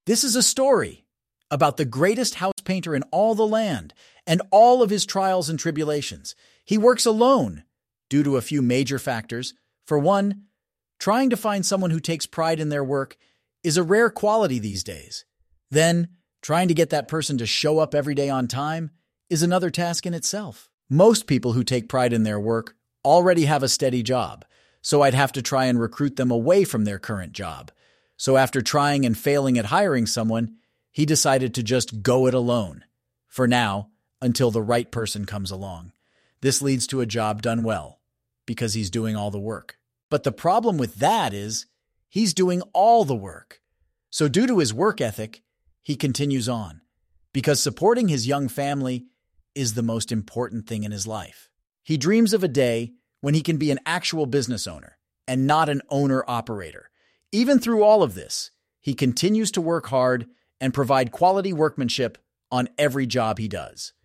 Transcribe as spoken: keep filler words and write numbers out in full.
This is a story about the greatest house painter in all the land and all of his trials and tribulations. He works alone due to a few major factors. For one, trying to find someone who takes pride in their work is a rare quality these days. Then, trying to get that person to show up every day on time is another task in itself. Most people who take pride in their work already have a steady job, so I'd have to try and recruit them away from their current job. So after trying and failing at hiring someone, he decided to just go it alone. For now, until the right person comes along. This leads to a job done well, because he's doing all the work. But the problem with that is, he's doing all the work. So due to his work ethic, he continues on, because supporting his young family is the most important thing in his life. He dreams of a day when he can be an actual business owner and not an owner-operator. Even through all of this, he continues to work hard and provide quality workmanship on every job he does.